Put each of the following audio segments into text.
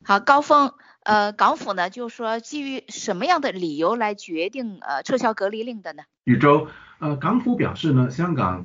好，高峰，港府呢就说基于什么样的理由来决定撤销隔离令的呢？ 宇宙，港府表示呢，香港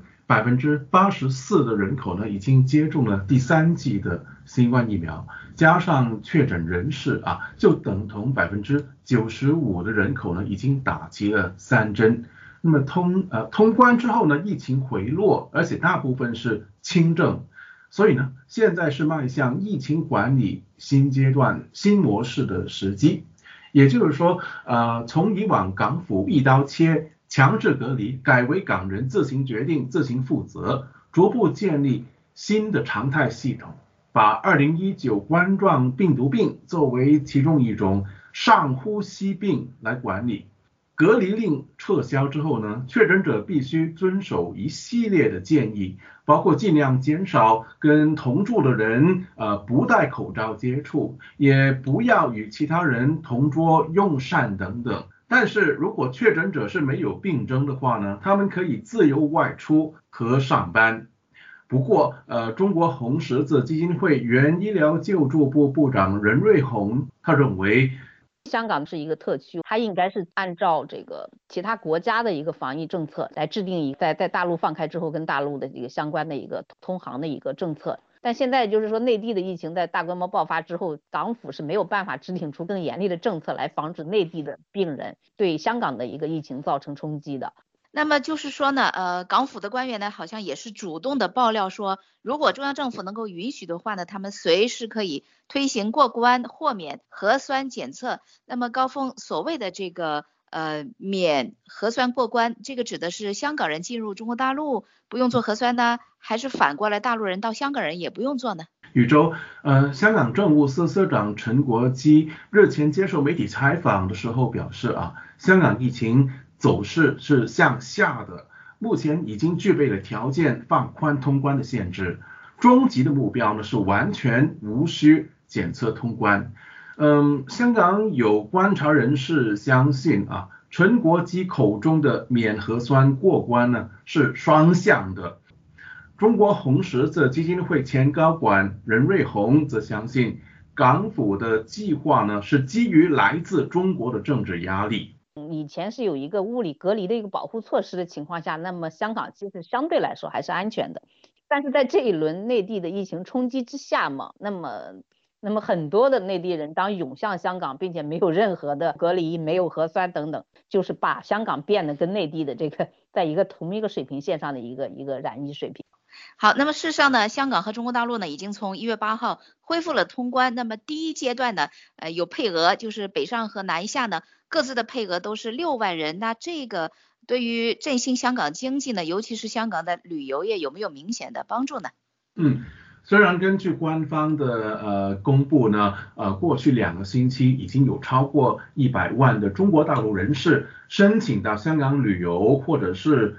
84%的人口呢已经接种了第三剂的新冠疫苗，加上确诊人士啊，就等同95%的人口呢已经打齐了3针。那么通关之后呢，疫情回落，而且大部分是轻症，所以呢，现在是迈向疫情管理新阶段、新模式的时机。也就是说，从以往港府一刀切、强制隔离，改为港人自行决定、自行负责，逐步建立新的常态系统，把2019冠状病毒病作为其中一种上呼吸病来管理。隔离令撤销之后呢，确诊者必须遵守一系列的建议，包括尽量减少跟同住的人不戴口罩接触，也不要与其他人同桌用膳等等。但是如果确诊者是没有病征的话呢，他们可以自由外出和上班。不过中国红十字基金会原医疗救助部部长任瑞红他认为， 香港是一个特区，它应该是按照这个其他国家的一个防疫政策来制定在大陆放开之后跟大陆的这个相关的一个通航的一个政策。但现在就是说内地的疫情在大规模爆发之后，港府是没有办法制定出更严厉的政策来防止内地的病人对香港的一个疫情造成冲击的。 那么就是说呢，港府的官员呢，好像也是主动的爆料说，如果中央政府能够允许的话呢，他们随时可以推行过关豁免核酸检测。那么高峰所谓的这个免核酸过关，这个指的是香港人进入中国大陆不用做核酸呢，还是反过来大陆人到香港人也不用做呢？ 宇宙，香港政务司司长陈国基日前接受媒体采访的时候表示香港疫情走势是向下的，目前已经具备了条件放宽通关的限制，终极的目标呢是完全无需检测通关。香港有观察人士相信陈国基口中的免核酸过关呢是双向的。中国红十字基金会前高管任瑞红则相信，港府的计划呢是基于来自中国的政治压力。 以前是有一个物理隔离的一个保护措施的情况下，那么香港其实相对来说还是安全的。但是在这一轮内地的疫情冲击之下嘛，那么很多的内地人当涌向香港，并且没有任何的隔离，没有核酸等等，就是把香港变得跟内地的这个在同一个水平线上的一个染疫水平。 好，那么事实上呢，香港和中国大陆呢已经从1月8号恢复了通关。那么第一阶段呢，有配额，就是北上和南下呢各自的配额都是6万人。那这个对于振兴香港经济呢，尤其是香港的旅游业有没有明显的帮助呢？ 虽然根据官方的公布呢，过去2个星期已经有超过100万的中国大陆人士申请到香港旅游或者是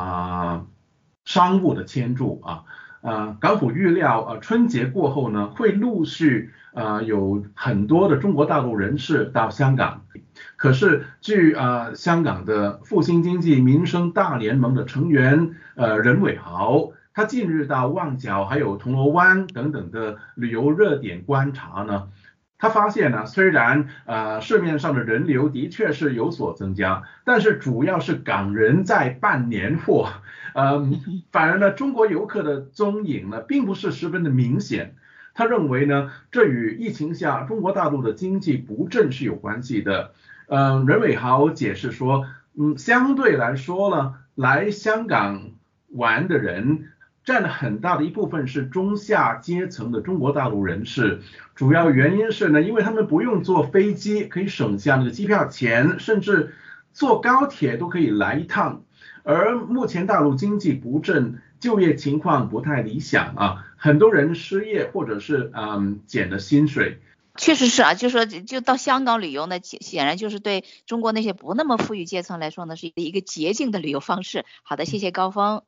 商务的签注港府预料春节过后呢，会陆续有很多的中国大陆人士到香港。可是据香港的复兴经济民生大联盟的成员任伟豪，他近日到旺角还有铜锣湾等等的旅游热点观察呢，他发现呢，虽然市面上的人流的确是有所增加，但是主要是港人在办年货，反而呢，中国游客的踪影呢，并不是十分的明显。他认为呢，这与疫情下中国大陆的经济不振是有关系的。任伟豪解释说，相对来说呢，来香港玩的人占了很大的一部分是中下阶层的中国大陆人士，主要原因是呢，因为他们不用坐飞机，可以省下那个机票钱，甚至坐高铁都可以来一趟。而目前大陆经济不振，就业情况不太理想很多人失业或者是减了薪水。 确实是就说就到香港旅游呢，显然就是对中国那些不那么富裕阶层来说呢，是一个捷径的旅游方式。好的，谢谢高峰。